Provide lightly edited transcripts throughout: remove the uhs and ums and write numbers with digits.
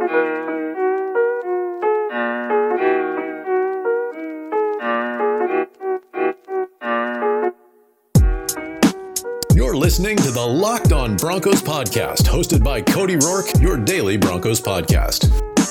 You're listening to the Locked On Broncos podcast, hosted by Cody Rourke, your daily Broncos podcast.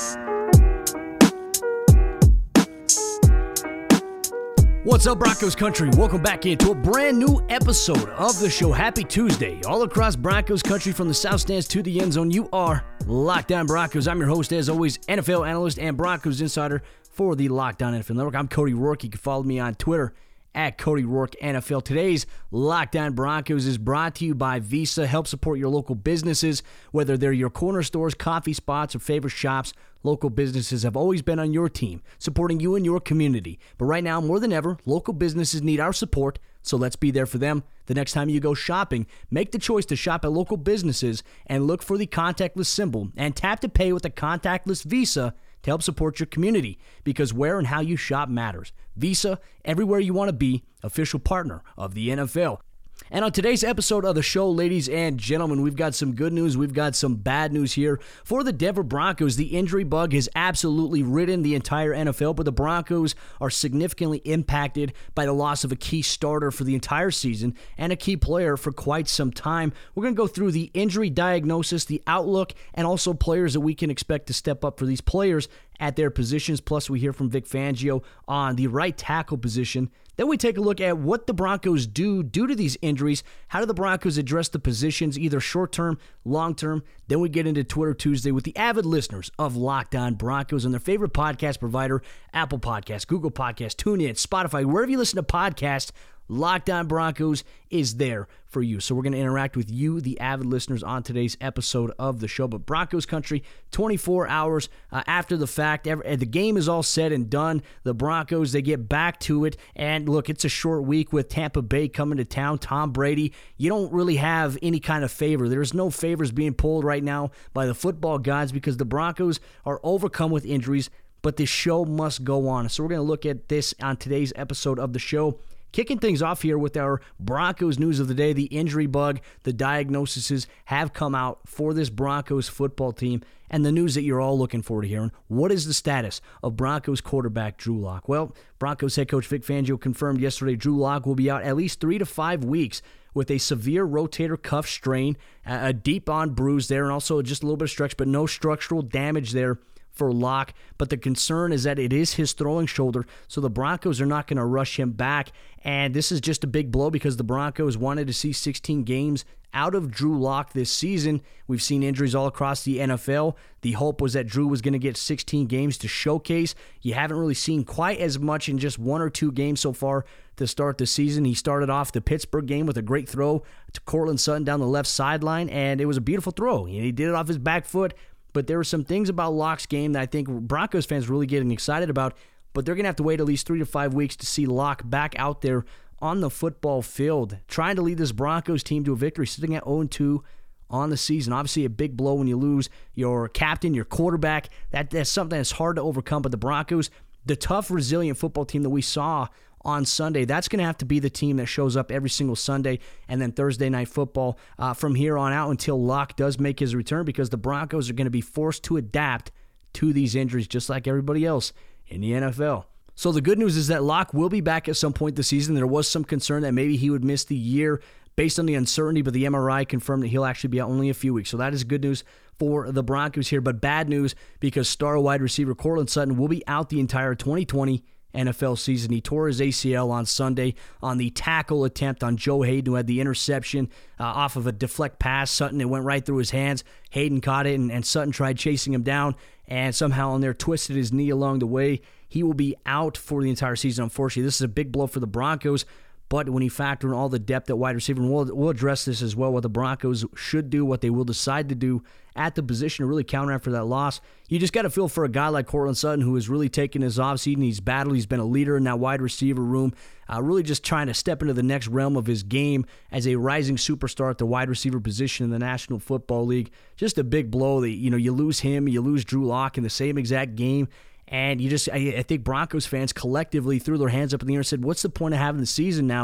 What's up, Broncos country? Welcome back into a brand new episode of the show. Happy Tuesday. All across Broncos country, from the South Stands to the end zone, you are Locked On Broncos. I'm your host, as always, NFL analyst and Broncos insider for the Locked On NFL Network. I'm Cody Rourke. You can follow me on Twitter at Cody Rourke NFL. Today's Locked On Broncos is brought to you by Visa. Help support your local businesses, whether they're your corner stores, coffee spots, or favorite shops. Local businesses have always been on your team, supporting you and your community. But right now, more than ever, local businesses need our support, so let's be there for them. The next time you go shopping, make the choice to shop at local businesses and look for the contactless symbol and tap to pay with a contactless Visa to help support your community, because where and how you shop matters. Visa, everywhere you want to be, official partner of the NFL. And on today's episode of the show, ladies and gentlemen, we've got some good news, we've got some bad news here. For the Denver Broncos, the injury bug has absolutely ridden the entire NFL, but the Broncos are significantly impacted by the loss of a key starter for the entire season and a key player for quite some time. We're going to go through the injury diagnosis, the outlook, and also players that we can expect to step up for these players at their positions. Plus, we hear from Vic Fangio on the right tackle position. Then we take a look at what the Broncos do due to these injuries. How do the Broncos address the positions, either short-term, long-term? Then we get into Twitter Tuesday with the avid listeners of Locked On Broncos and their favorite podcast provider, Apple Podcasts, Google Podcasts, TuneIn, Spotify, wherever you listen to podcasts. Locked On Broncos is there for you. So we're going to interact with you, the avid listeners, on today's episode of the show. But Broncos country, 24 hours after the fact, the game is all said and done. The Broncos, they get back to it. And look, it's a short week with Tampa Bay coming to town. Tom Brady, you don't really have any kind of favor. There's no favors being pulled right now by the football gods because the Broncos are overcome with injuries, but the show must go on. So we're going to look at this on today's episode of the show. Kicking things off here with our Broncos news of the day, the injury bug, the diagnoses have come out for this Broncos football team, and the news that you're all looking forward to hearing. What is the status of Broncos quarterback Drew Lock? Well, Broncos head coach Vic Fangio confirmed yesterday Drew Lock will be out at least 3 to 5 weeks with a severe rotator cuff strain, a deep on bruise there, and also just a little bit of stretch, but no structural damage there for Lock. But the concern is that it is his throwing shoulder, so the Broncos are not going to rush him back. And this is just a big blow because the Broncos wanted to see 16 games out of Drew Lock this season. We've seen injuries all across the NFL. The hope was that Drew was going to get 16 games to showcase. You haven't really seen quite as much in just 1 or 2 games so far to start the season. He started off the Pittsburgh game with a great throw to Courtland Sutton down the left sideline, and it was a beautiful throw. He did it off his back foot. But there were some things about Lock's game that I think Broncos fans really getting excited about, but they're going to have to wait at least 3 to 5 weeks to see Lock back out there on the football field, trying to lead this Broncos team to a victory, sitting at 0-2 on the season. Obviously, a big blow when you lose your captain, your quarterback. That's something that's hard to overcome, but the Broncos, the tough, resilient football team that we saw on Sunday, that's going to have to be the team that shows up every single Sunday, and then Thursday Night Football from here on out until Lock does make his return, because the Broncos are going to be forced to adapt to these injuries just like everybody else in the NFL. So the good news is that Lock will be back at some point this season. There was some concern that maybe he would miss the year based on the uncertainty, but the MRI confirmed that he'll actually be out only a few weeks. So that is good news for the Broncos here, but bad news because star wide receiver Courtland Sutton will be out the entire 2020 NFL season. He tore his ACL on Sunday on the tackle attempt on Joe Hayden, who had the interception off of a deflect pass. Sutton, it went right through his hands. Hayden caught it, and Sutton tried chasing him down, and somehow on there twisted his knee along the way. He will be out for the entire season, unfortunately. This is a big blow for the Broncos, but when you factor in all the depth at wide receiver, and we'll address this as well, what the Broncos should do, what they will decide to do at the position to really counter after that loss. You just got to feel for a guy like Courtland Sutton, who has really taken his offseason. He's battled. He's been a leader in that wide receiver room, really just trying to step into the next realm of his game as a rising superstar at the wide receiver position in the National Football League. Just a big blow that, you lose him, you lose Drew Lock in the same exact game. And I think Broncos fans collectively threw their hands up in the air and said, what's the point of having the season now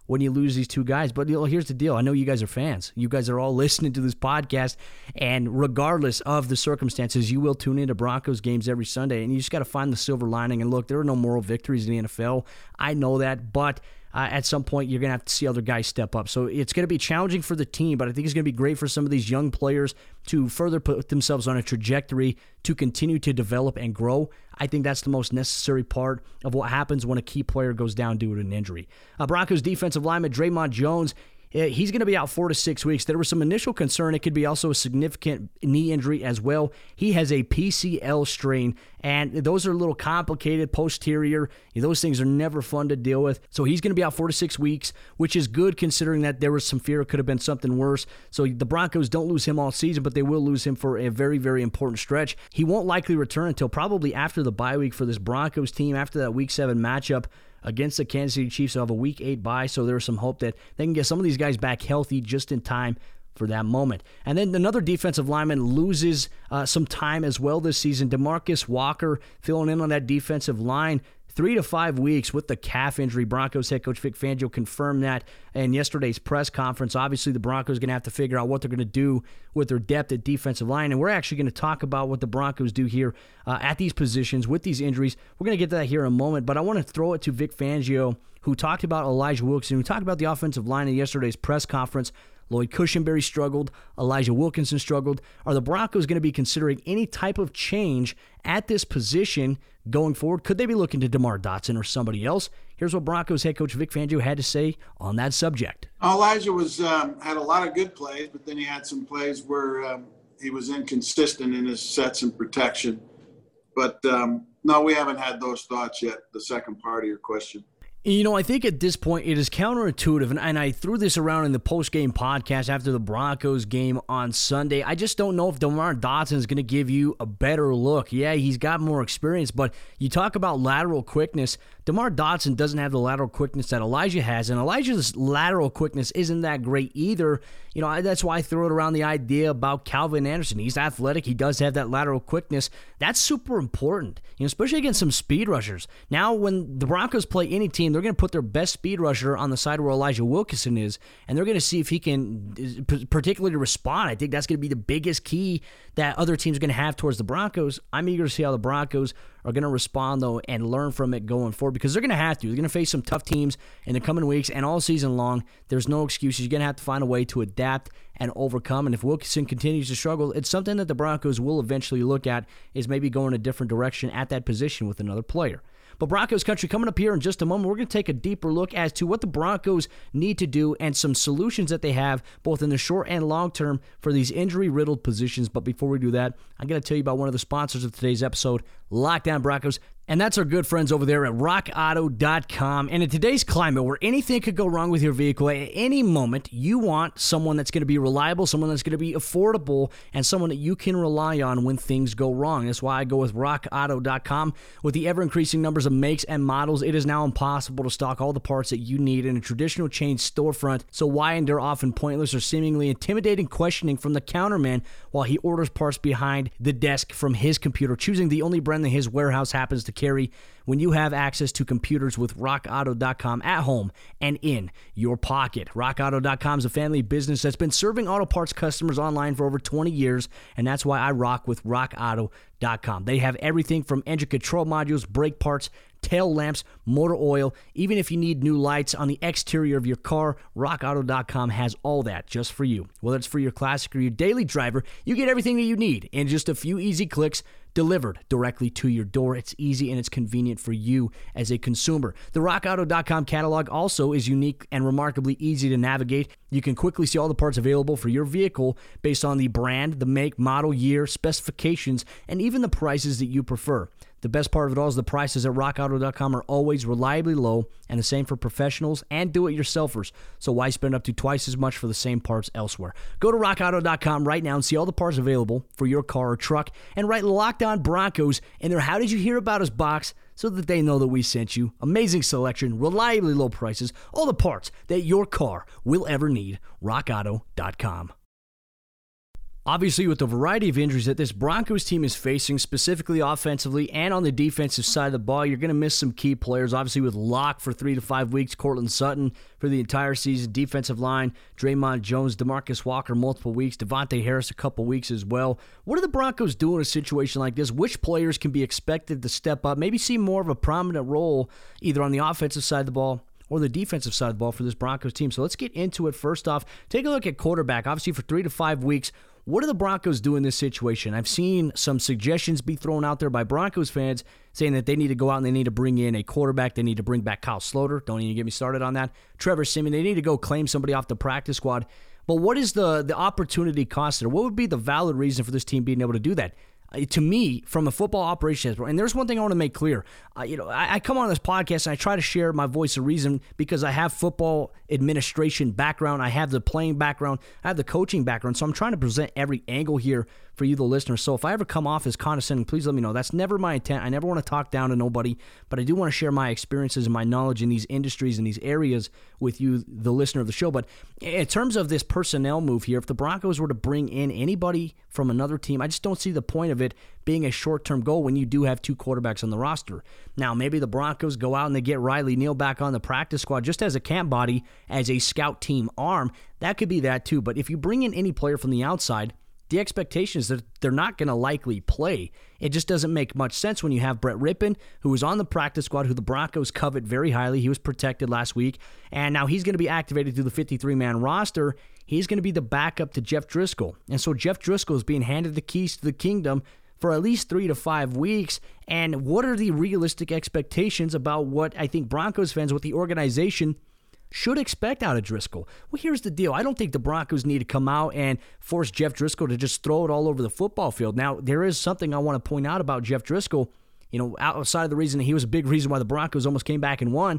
when you lose these two guys. But here's the deal. I know you guys are fans. You guys are all listening to this podcast, and regardless of the circumstances, you will tune into Broncos games every Sunday, and you just got to find the silver lining. And look, there are no moral victories in the NFL. I know that, but at some point, you're going to have to see other guys step up. So it's going to be challenging for the team, but I think it's going to be great for some of these young players to further put themselves on a trajectory to continue to develop and grow. I think that's the most necessary part of what happens when a key player goes down due to an injury. Broncos defensive lineman Dre'Mont Jones, he's going to be out 4 to 6 weeks. There was some initial concern it could be also a significant knee injury as well. He has a PCL strain, and those are a little complicated posterior. Those things are never fun to deal with. So he's going to be out 4 to 6 weeks, which is good considering that there was some fear it could have been something worse. So the Broncos don't lose him all season, but they will lose him for a very, very important stretch. He won't likely return until probably after the bye week for this Broncos team, after that Week 7 matchup against the Kansas City Chiefs. They'll have a Week 8 bye, so there's some hope that they can get some of these guys back healthy just in time for that moment. And then another defensive lineman loses some time as well this season. DeMarcus Walker filling in on that defensive line. 3 to 5 weeks with the calf injury. Broncos head coach Vic Fangio confirmed that in yesterday's press conference. Obviously, the Broncos are going to have to figure out what they're going to do with their depth at defensive line, and we're actually going to talk about what the Broncos do here at these positions with these injuries. We're going to get to that here in a moment, but I want to throw it to Vic Fangio, who talked about Elijah Wilkinson, who talked about the offensive line in yesterday's press conference. Lloyd Cushenberry struggled. Elijah Wilkinson struggled. Are the Broncos going to be considering any type of change at this position going forward? Could they be looking to DeMar Dotson or somebody else? Here's what Broncos head coach Vic Fangio had to say on that subject. Elijah had a lot of good plays, but then he had some plays where he was inconsistent in his sets and protection. But no, we haven't had those thoughts yet, the second part of your question. I think at this point it is counterintuitive, and I threw this around in the post-game podcast after the Broncos game on Sunday. I just don't know if DeMar Dotson is going to give you a better look. Yeah, he's got more experience, but you talk about lateral quickness. DeMar Dotson doesn't have the lateral quickness that Elijah has, and Elijah's lateral quickness isn't that great either. That's why I throw it around the idea about Calvin Anderson. He's athletic. He does have that lateral quickness. That's super important, especially against some speed rushers. Now, when the Broncos play any team, they're going to put their best speed rusher on the side where Elijah Wilkinson is, and they're going to see if he can particularly respond. I think that's going to be the biggest key that other teams are going to have towards the Broncos. I'm eager to see how the Broncos are going to respond, though, and learn from it going forward, because they're going to have to. They're going to face some tough teams in the coming weeks and all season long. There's no excuses. You're going to have to find a way to adapt and overcome, and if Wilkinson continues to struggle, it's something that the Broncos will eventually look at, is maybe going a different direction at that position with another player. But Broncos country, coming up here in just a moment, we're going to take a deeper look as to what the Broncos need to do and some solutions that they have both in the short and long term for these injury-riddled positions. But before we do that, I'm going to tell you about one of the sponsors of today's episode, Locked On Broncos. And that's our good friends over there at RockAuto.com. And in today's climate where anything could go wrong with your vehicle at any moment, you want someone that's going to be reliable, someone that's going to be affordable, and someone that you can rely on when things go wrong. That's why I go with RockAuto.com. With the ever-increasing numbers of makes and models, it is now impossible to stock all the parts that you need in a traditional chain storefront. So why endure often pointless or seemingly intimidating questioning from the counterman while he orders parts behind the desk from his computer, choosing the only brand that his warehouse happens to carry, when you have access to computers with RockAuto.com at home and in your pocket. RockAuto.com is a family business that's been serving auto parts customers online for over 20 years, and that's why I rock with RockAuto.com. They have everything from engine control modules, brake parts, tail lamps, motor oil. Even if you need new lights on the exterior of your car, RockAuto.com has all that just for you. Whether it's for your classic or your daily driver, you get everything that you need in just a few easy clicks, delivered directly to your door. It's easy and it's convenient for you as a consumer. The RockAuto.com catalog also is unique and remarkably easy to navigate. You can quickly see all the parts available for your vehicle based on the brand, the make, model, year, specifications, and even the prices that you prefer. The best part of it all is the prices at RockAuto.com are always reliably low, and the same for professionals and do-it-yourselfers. So why spend up to twice as much for the same parts elsewhere? Go to RockAuto.com right now and see all the parts available for your car or truck, and write Locked On Broncos in their How Did You Hear About Us box so that they know that we sent you. Amazing selection, reliably low prices, all the parts that your car will ever need. RockAuto.com. Obviously, with the variety of injuries that this Broncos team is facing, specifically offensively and on the defensive side of the ball, you're going to miss some key players. Obviously, with Locke for 3 to 5 weeks, Courtland Sutton for the entire season, defensive line, Draymond Jones, DeMarcus Walker, multiple weeks, Devontae Harris a couple weeks as well. What do the Broncos do in a situation like this? Which players can be expected to step up, maybe see more of a prominent role either on the offensive side of the ball or the defensive side of the ball for this Broncos team? So let's get into it. First off, take a look at quarterback. Obviously, for 3 to 5 weeks, what do the Broncos do in this situation? I've seen some suggestions be thrown out there by Broncos fans saying that they need to go out and they need to bring in a quarterback. They need to bring back Kyle Sloter. Don't even get me started on that. Trevor Siemian. They need to go claim somebody off the practice squad. But what is the opportunity cost there? What would be the valid reason for this team being able to do that? To me, from a football operations, and there's one thing I want to make clear. I come on this podcast and I try to share my voice of reason because I have football administration background, I have the playing background, I have the coaching background, so I'm trying to present every angle here for you, the listener. So if I ever come off as condescending, please let me know. That's never my intent. I never want to talk down to nobody, but I do want to share my experiences and my knowledge in these industries and these areas with you, the listener of the show. But in terms of this personnel move here, if the Broncos were to bring in anybody from another team, I just don't see the point of it being a short-term goal when you do have 2 quarterbacks on the roster. Now, maybe the Broncos go out and they get Riley Neal back on the practice squad just as a camp body, as a scout team arm. That could be that too. But if you bring in any player from the outside, the expectation is that they're not going to likely play. It just doesn't make much sense when you have Brett Rippon, who was on the practice squad, who the Broncos covet very highly. He was protected last week, and now he's going to be activated to the 53-man roster. He's going to be the backup to Jeff Driscoll. And so Jeff Driscoll is being handed the keys to the kingdom for at least 3 to 5 weeks. And what are the realistic expectations about what I think Broncos fans, what the organization should expect out of Driscoll? Well, here's the deal. I don't think the Broncos need to come out and force Jeff Driscoll to just throw it all over the football field. Now, there is something I want to point out about Jeff Driscoll. Outside of the reason that he was a big reason why the Broncos almost came back and won,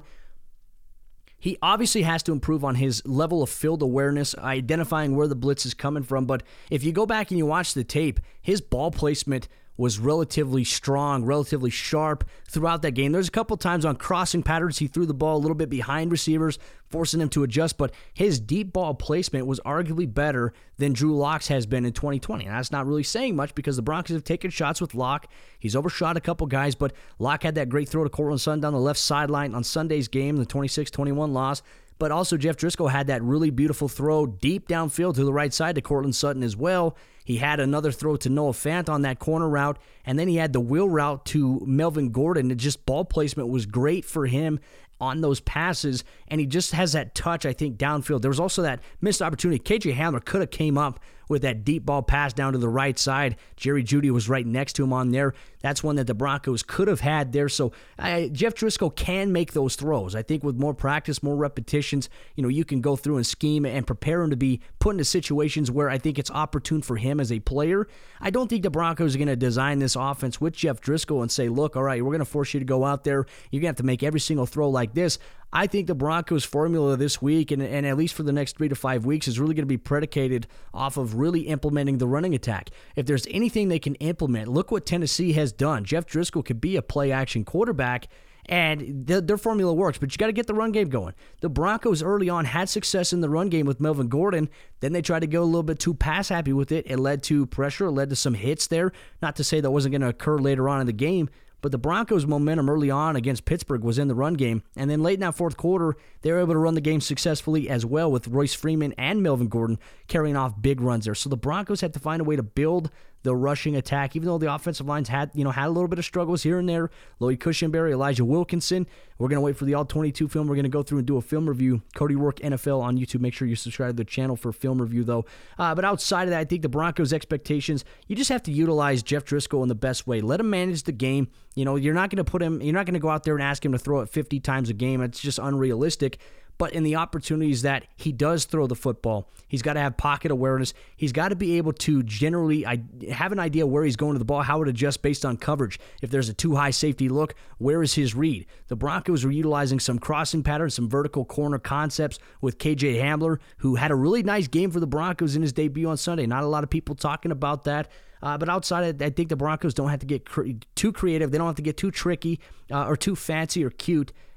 he obviously has to improve on his level of field awareness, identifying where the blitz is coming from. But if you go back and you watch the tape, his ball placement was relatively strong, relatively sharp throughout that game. There's a couple times on crossing patterns he threw the ball a little bit behind receivers, forcing them to adjust, but his deep ball placement was arguably better than Drew Lock's has been in 2020. And that's not really saying much because the Broncos have taken shots with Locke. He's overshot a couple guys, but Locke had that great throw to Courtland Sutton down the left sideline on Sunday's game, the 26-21 loss. But also Jeff Driscoll had that really beautiful throw deep downfield to the right side to Courtland Sutton as well. He had another throw to Noah Fant on that corner route, and then he had the wheel route to Melvin Gordon. It just ball placement was great for him on those passes, and he just has that touch, I think, downfield. There was also that missed opportunity. KJ Hamler could have came up with that deep ball pass down to the right side. Jerry Jeudy was right next to him on there. That's one that the Broncos could have had there. So Jeff Driscoll can make those throws. I think with more practice, more repetitions, you can go through and scheme and prepare him to be put into situations where I think it's opportune for him as a player. I don't think the Broncos are going to design this offense with Jeff Driscoll and say, look, all right, we're going to force you to go out there. You're going to have to make every single throw like this. I think the Broncos' formula this week, and at least for the next 3 to 5 weeks, is really going to be predicated off of really implementing the running attack. If there's anything they can implement, look what Tennessee has done. Jeff Driscoll could be a play-action quarterback, and their formula works, but you got to get the run game going. The Broncos early on had success in the run game with Melvin Gordon. Then they tried to go a little bit too pass-happy with it. It led to pressure. It led to some hits there. Not to say that wasn't going to occur later on in the game, but the Broncos' momentum early on against Pittsburgh was in the run game. And then late in that fourth quarter, they were able to run the game successfully as well with Royce Freeman and Melvin Gordon carrying off big runs there. So the Broncos had to find a way to build the rushing attack, even though the offensive lines had a little bit of struggles here and there. Lloyd Cushenberry, Elijah Wilkinson. We're going to wait for the All-22 film. We're going to go through and do a film review. Cody Rourke NFL on YouTube. Make sure you subscribe to the channel for film review, though. But outside of that, I think the Broncos' expectations, you just have to utilize Jeff Driscoll in the best way. Let him manage the game. You're not going to go out there and ask him to throw it 50 times a game. It's just unrealistic. But in the opportunities that he does throw the football, he's got to have pocket awareness. He's got to be able to generally have an idea where he's going to the ball, how it adjusts based on coverage. If there's a too high safety look, where is his read? The Broncos are utilizing some crossing patterns, some vertical corner concepts with KJ Hamler, who had a really nice game for the Broncos in his debut on Sunday. Not a lot of people talking about that. But outside of that, I think the Broncos don't have to get too creative. They don't have to get too tricky or too fancy or cute.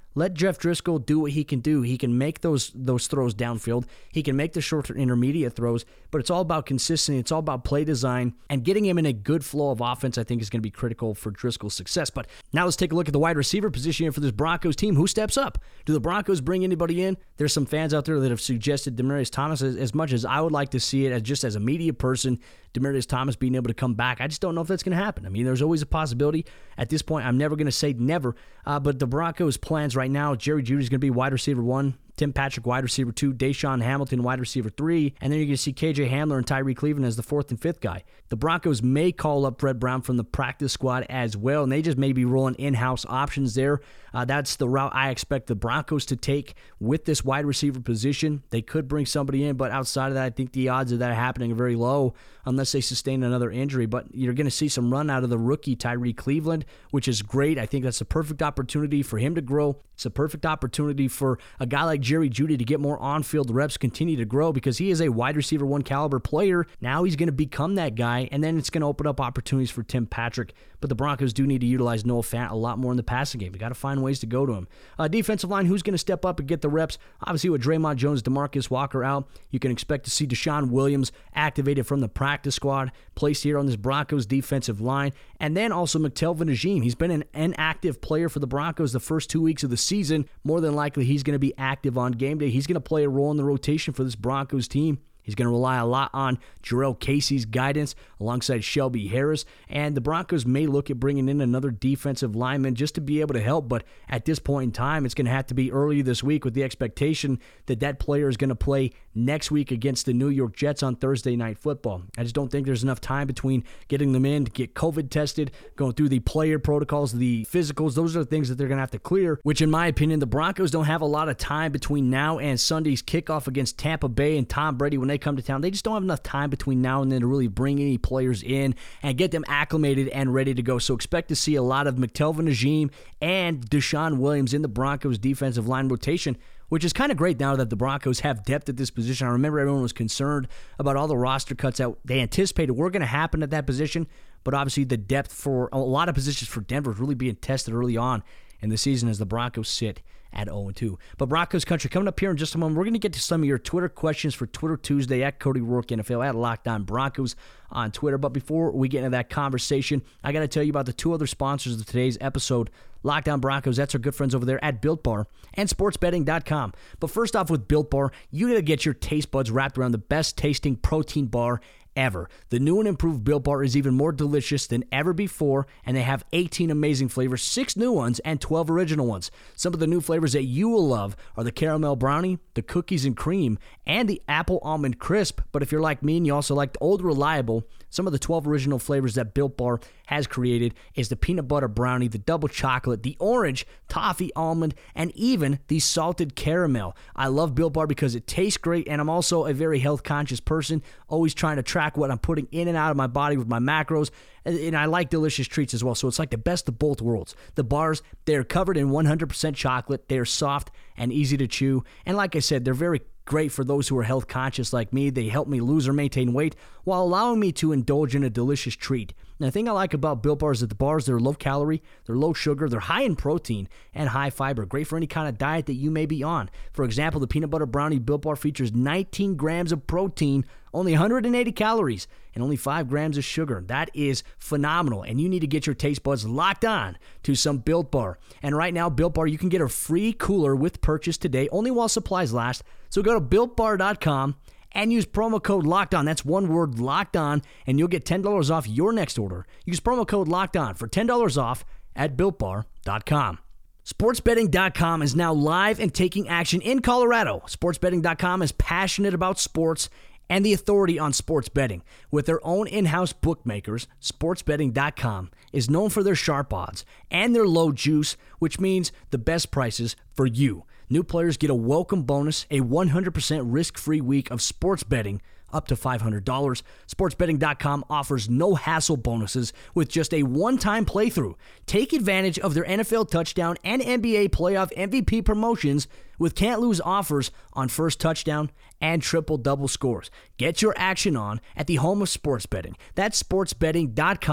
Let Jeff Driscoll do what he can do. He can make those throws downfield. He can make the short to intermediate throws, but it's all about consistency. It's all about play design, and getting him in a good flow of offense, I think, is going to be critical for Driscoll's success. But now let's take a look at the wide receiver position here for this Broncos team. Who steps up? Do the Broncos bring anybody in? There's some fans out there that have suggested Demaryius Thomas. As much as I would like to see it as a media person, Demaryius Thomas being able to come back, I just don't know if that's going to happen. I mean, there's always a possibility. At this point, I'm never going to say never, but the Broncos' plans right now, Jerry Jeudy's going to be wide receiver 1, Tim Patrick wide receiver 2, Deshaun Hamilton wide receiver 3, and then you're going to see KJ Hamler and Tyree Cleveland as the 4th and 5th guy. The Broncos may call up Fred Brown from the practice squad as well, and they just may be rolling in-house options there. That's the route I expect the Broncos to take with this wide receiver position. They could bring somebody in, but outside of that, I think the odds of that happening are very low unless they sustain another injury. But you're going to see some run out of the rookie Tyree Cleveland, which is great. I think that's a perfect opportunity for him to grow. It's a perfect opportunity for a guy like Jerry Jeudy to get more on-field reps, continue to grow, because he is a wide receiver 1 caliber player. Now he's going to become that guy, and then it's going to open up opportunities for Tim Patrick. But the Broncos do need to utilize Noah Fant a lot more in the passing game. They got to find ways to go to him. Defensive line, who's going to step up and get the reps? Obviously, with Draymond Jones, DeMarcus Walker out, you can expect to see Deshaun Williams activated from the practice squad, placed here on this Broncos defensive line. And then also McTelvin Agim. He's been an inactive player for the Broncos the first 2 weeks of the season. More than likely, he's going to be active on game day. He's going to play a role in the rotation for this Broncos team. He's going to rely a lot on Jarrell Casey's guidance alongside Shelby Harris, and the Broncos may look at bringing in another defensive lineman just to be able to help, but at this point in time, it's going to have to be early this week with the expectation that that player is going to play next week against the New York Jets on Thursday Night Football. I just don't think there's enough time between getting them in to get COVID tested, going through the player protocols, the physicals. Those are the things that they're going to have to clear, which in my opinion, the Broncos don't have a lot of time between now and Sunday's kickoff against Tampa Bay and Tom Brady when they come to town. They just don't have enough time between now and then to really bring any players in and get them acclimated and ready to go. So expect to see a lot of McTelvin Agim and Deshaun Williams in the Broncos defensive line rotation, which is kind of great now that the Broncos have depth at this position. I remember everyone was concerned about all the roster cuts that they anticipated were going to happen at that position, but obviously the depth for a lot of positions for Denver is really being tested early on in the season as the Broncos sit at 0-2. But Broncos country, coming up here in just a moment, we're going to get to some of your Twitter questions for Twitter Tuesday at Cody Rourke NFL, at Locked On Broncos on Twitter. But before we get into that conversation, I got to tell you about the two other sponsors of today's episode. Locked On Broncos, that's our good friends over there at Built Bar and sportsbetting.com. But first off, with Built Bar, you got to get your taste buds wrapped around the best tasting protein bar ever. The new and improved Built Bar is even more delicious than ever before, and they have 18 amazing flavors, 6 new ones, and 12 original ones. Some of the new flavors that you will love are the caramel brownie, the cookies and cream, and the apple almond crisp. But if you're like me and you also like the old reliable, some of the 12 original flavors that Built Bar has created is the peanut butter brownie, the double chocolate, the orange, toffee almond, and even the salted caramel. I love Built Bar because it tastes great, and I'm also a very health-conscious person, always trying to track what I'm putting in and out of my body with my macros, and I like delicious treats as well, so it's like the best of both worlds. The bars, they're covered in 100% chocolate, they're soft and easy to chew, and like I said, they're very great for those who are health conscious like me. They help me lose or maintain weight while allowing me to indulge in a delicious treat. And the thing I like about Built Bar is that the bars, they're low calorie, they're low sugar, they're high in protein and high fiber. Great for any kind of diet that you may be on. For example, the peanut butter brownie Built Bar features 19 grams of protein, only 180 calories, and only 5 grams of sugar. That is phenomenal, and you need to get your taste buds locked on to some Built Bar. And right now, Built Bar, you can get a free cooler with purchase today, only while supplies last. So go to BuiltBar.com and use promo code LOCKEDON. That's one word, Locked On, and you'll get $10 off your next order. Use promo code Locked On for $10 off at BuiltBar.com. SportsBetting.com is now live and taking action in Colorado. SportsBetting.com is passionate about sports and the authority on sports betting. With their own in-house bookmakers, SportsBetting.com is known for their sharp odds and their low juice, which means the best prices for you. New players get a welcome bonus, a 100% risk-free week of sports betting up to $500. SportsBetting.com offers no hassle bonuses with just a one-time playthrough. Take advantage of their NFL touchdown and NBA playoff MVP promotions with can't-lose offers on first touchdown and triple-double scores. Get your action on at the home of sports betting. That's sportsbetting.com,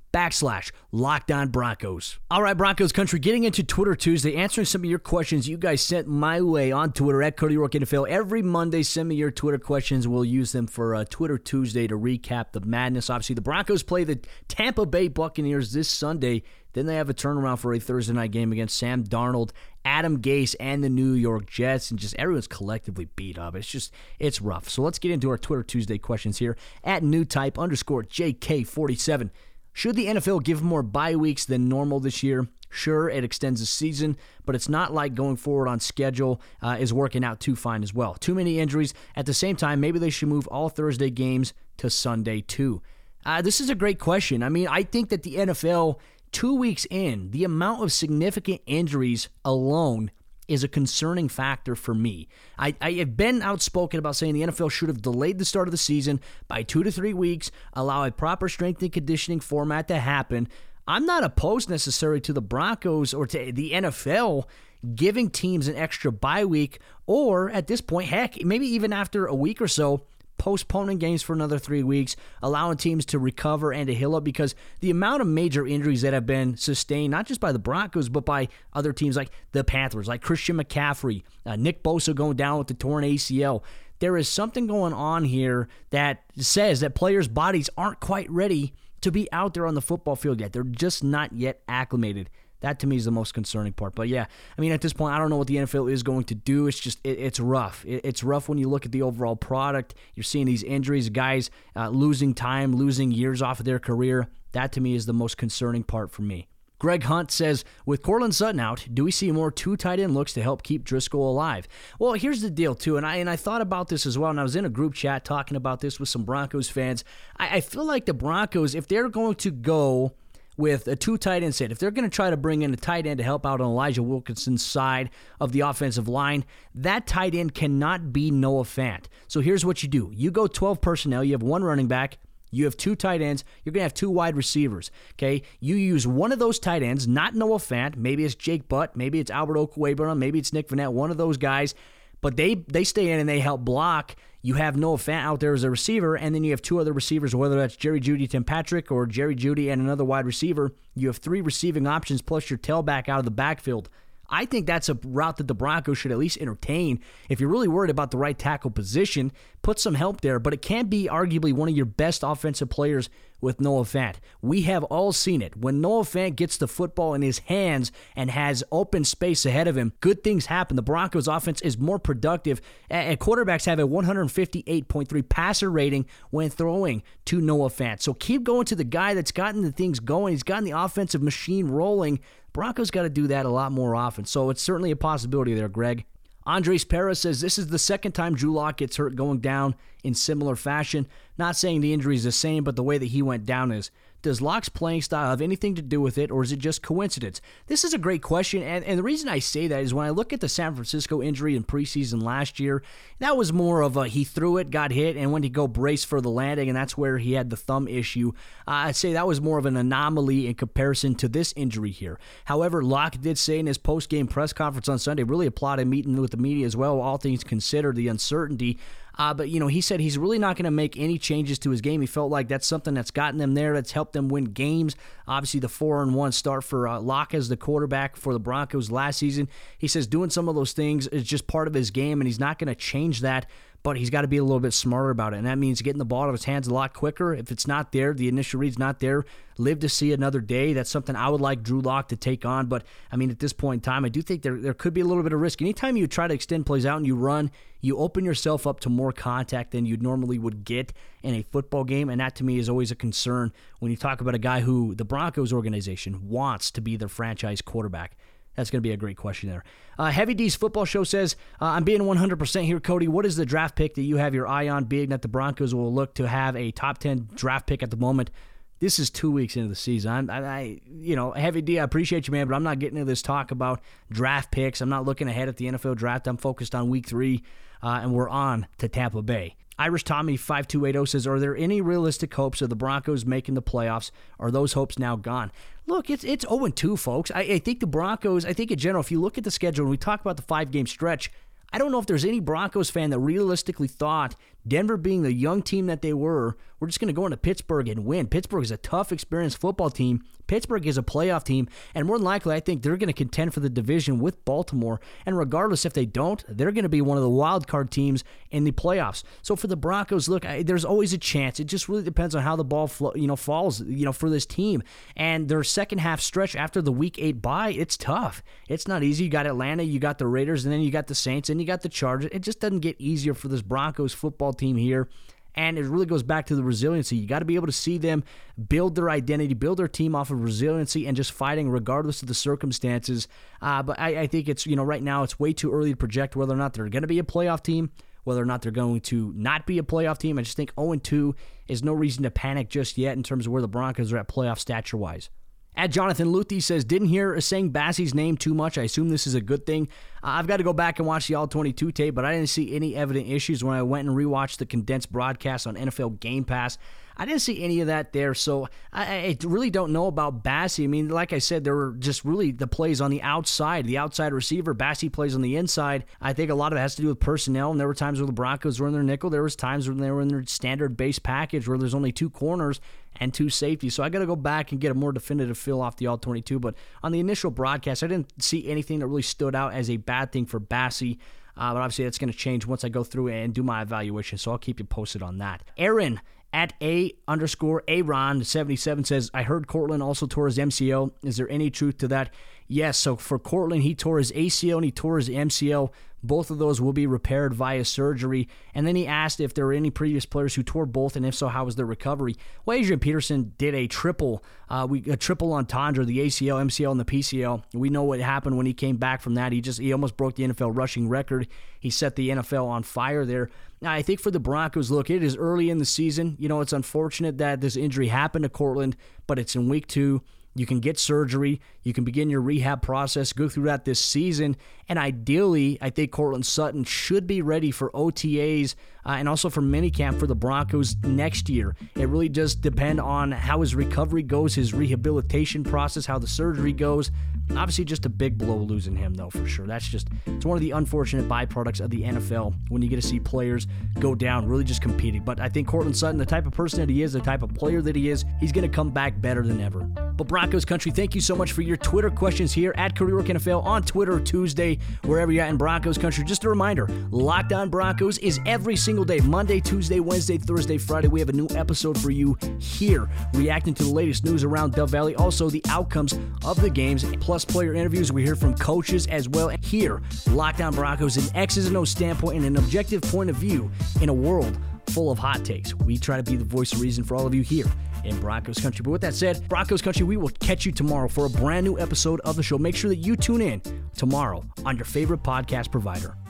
/LockedOnBroncos. All right, Broncos country, getting into Twitter Tuesday, answering some of your questions you guys sent my way on Twitter at Cody Rourke NFL. Every Monday, send me your Twitter questions. We'll use them for Twitter Tuesday to recap the madness. Obviously, the Broncos play the Tampa Bay Buccaneers this Sunday. Then they have a turnaround for a Thursday night game against Sam Darnold, Adam Gase, and the New York Jets, and just everyone's collectively beat up. It's rough. So let's get into our Twitter Tuesday questions here at newtype_JK47. Should the NFL give more bye weeks than normal this year? Sure, it extends the season, but it's not like going forward on schedule is working out too fine as well. Too many injuries. At the same time, maybe they should move all Thursday games to Sunday too. This is a greght question. I mean, I think that the NFL, 2 weeks in, the amount of significant injuries alone is a concerning factor for me. I have been outspoken about saying the NFL should have delayed the start of the season by 2 to 3 weeks, allow a proper strength and conditioning format to happen. I'm not opposed necessarily to the Broncos or to the NFL giving teams an extra bye week, or at this point, heck, maybe even after a week or so, postponing games for another 3 weeks, allowing teams to recover and to heal up, because the amount of major injuries that have been sustained, not just by the Broncos, but by other teams like the Panthers, like Christian McCaffrey, Nick Bosa going down with the torn ACL. There is something going on here that says that players' bodies aren't quite ready to be out there on the football field yet. They're just not yet acclimated. That, to me, is the most concerning part. But, yeah, I mean, at this point, I don't know what the NFL is going to do. It's just, it's rough. It's rough when you look at the overall product. You're seeing these injuries, guys losing time, losing years off of their career. That, to me, is the most concerning part for me. Greg Hunt says, with Courtland Sutton out, do we see more 2 tight end looks to help keep Driscoll alive? Well, here's the deal, too, and I thought about this as well, and I was in a group chat talking about this with some Broncos fans. I feel like the Broncos, if they're going to go with a 2 tight end set, if they're going to try to bring in a tight end to help out on Elijah Wilkinson's side of the offensive line, that tight end cannot be Noah Fant. So here's what you do. You go 12 personnel. You have 1 running back. You have 2 tight ends. You're going to have 2 wide receivers. Okay? You use one of those tight ends, not Noah Fant. Maybe it's Jake Butt. Maybe it's Albert Okwuegbunam. Maybe it's Nick Vannett. One of those guys. But they stay in and they help block. You have Noah Fant out there as a receiver, and then you have 2 other receivers, whether that's Jerry Jeudy, Tim Patrick, or Jerry Jeudy and another wide receiver. You have 3 receiving options plus your tailback out of the backfield. I think that's a route that the Broncos should at least entertain. If you're really worried about the right tackle position, put some help there, but it can't be arguably one of your best offensive players with Noah Fant. We have all seen it. When Noah Fant gets the football in his hands and has open space ahead of him, good things happen. The Broncos offense is more productive, and quarterbacks have a 158.3 passer rating when throwing to Noah Fant. So keep going to the guy that's gotten the things going. He's gotten the offensive machine rolling. Broncos got to do that a lot more often. So it's certainly a possibility there, Greg. Andres Perez says this is the second time Drew Lock gets hurt going down in similar fashion. Not saying the injury is the same, but the way that he went down is. Does Lock's playing style have anything to do with it, or is it just coincidence? This is a great question, and the reason I say that is when I look at the San Francisco injury in preseason last year, that was more of a he threw it, got hit, and went to go brace for the landing, and that's where he had the thumb issue. I'd say that was more of an anomaly in comparison to this injury here. However, Lock did say in his post-game press conference on Sunday, really applauded meeting with the media as well, all things considered, the uncertainty. But, he said he's really not going to make any changes to his game. He felt like that's something that's gotten them there, that's helped them win games. Obviously, the 4-1 start for Locke as the quarterback for the Broncos last season. He says doing some of those things is just part of his game, and he's not going to change that. But he's got to be a little bit smarter about it, and that means getting the ball out of his hands a lot quicker. If it's not there, the initial read's not there, live to see another day. That's something I would like Drew Lock to take on. But, at this point in time, I do think there could be a little bit of risk. Anytime you try to extend plays out and you run, you open yourself up to more contact than you normally would get in a football game, and that to me is always a concern when you talk about a guy who the Broncos organization wants to be their franchise quarterback. That's going to be a great question there. Heavy D's Football Show says, I'm being 100% here, Cody. What is the draft pick that you have your eye on, being that the Broncos will look to have a top 10 draft pick at the moment? This is 2 weeks into the season. Heavy D, I appreciate you, man, but I'm not getting into this talk about draft picks. I'm not looking ahead at the NFL draft. I'm focused on week 3, and we're on to Tampa Bay. Irish Tommy 5280 says, are there any realistic hopes of the Broncos making the playoffs? Are those hopes now gone? Look, it's 0-2, folks. I think the Broncos, in general, if you look at the schedule and we talk about the 5-game stretch, I don't know if there's any Broncos fan that realistically thought Denver being the young team that they were, we're just going to go into Pittsburgh and win. Pittsburgh is a tough, experienced football team. Pittsburgh is a playoff team, and more than likely, I think they're going to contend for the division with Baltimore. And regardless if they don't, they're going to be one of the wild card teams in the playoffs. So for the Broncos, look, there's always a chance. It just really depends on how the ball falls, for this team. And their second half stretch after the Week 8 bye, it's tough. It's not easy. You got Atlanta, you got the Raiders, and then you got the Saints, and you got the Chargers. It just doesn't get easier for this Broncos football team here. And it really goes back to the resiliency. You got to be able to see them build their identity, build their team off of resiliency and just fighting regardless of the circumstances. But I think it's, right now it's way too early to project whether or not they're going to be a playoff team, whether or not they're going to not be a playoff team. I just think 0-2 is no reason to panic just yet in terms of where the Broncos are at playoff stature-wise. At Jonathan Luthi says, didn't hear saying Bassey's name too much. I assume this is a good thing. I've got to go back and watch the All-22 tape, but I didn't see any evident issues when I went and rewatched the condensed broadcast on NFL Game Pass. I didn't see any of that there, so I really don't know about Bassey. I mean, like I said, there were just really the plays on the outside receiver. Bassey plays on the inside. I think a lot of it has to do with personnel, and there were times where the Broncos were in their nickel. There was times when they were in their standard base package where there's only 2 corners and 2 safeties. So I got to go back and get a more definitive feel off the All-22. But on the initial broadcast, I didn't see anything that really stood out as a bad thing for Bassey. But obviously that's going to change once I go through and do my evaluation. So I'll keep you posted on that. Aaron at @A_Aaron77 says, I heard Courtland also tore his MCL. Is there any truth to that? Yes. So for Courtland, he tore his ACL and he tore his MCL. Both of those will be repaired via surgery. And then he asked if there were any previous players who tore both, and if so, how was their recovery? Well, Adrian Peterson did a triple entendre, the ACL, MCL, and the PCL. We know what happened when he came back from that. He almost broke the NFL rushing record. He set the NFL on fire there. Now, I think for the Broncos, look, it is early in the season. It's unfortunate that this injury happened to Courtland, but it's in week 2. You can get surgery. You can begin your rehab process, go through that this season. And ideally, I think Courtland Sutton should be ready for OTAs and also for minicamp for the Broncos next year. It really does depend on how his recovery goes, his rehabilitation process, how the surgery goes. Obviously, just a big blow losing him, though, for sure. It's one of the unfortunate byproducts of the NFL when you get to see players go down, really just competing. But I think Courtland Sutton, the type of person that he is, the type of player that he is, he's going to come back better than ever. But Broncos country, thank you so much for your Twitter questions here at Cody Rourke NFL on Twitter Tuesday, wherever you're at in Broncos country. Just a reminder, Locked On Broncos is every single day, Monday, Tuesday, Wednesday, Thursday, Friday. We have a new episode for you here, reacting to the latest news around Dove Valley, also the outcomes of the games, plus player interviews. We hear from coaches as well. And here, Locked On Broncos, an X's and O's standpoint and an objective point of view in a world full of hot takes. We try to be the voice of reason for all of you here in Broncos country. But with that said, Broncos country, we will catch you tomorrow for a brand new episode of the show. Make sure that you tune in tomorrow on your favorite podcast provider.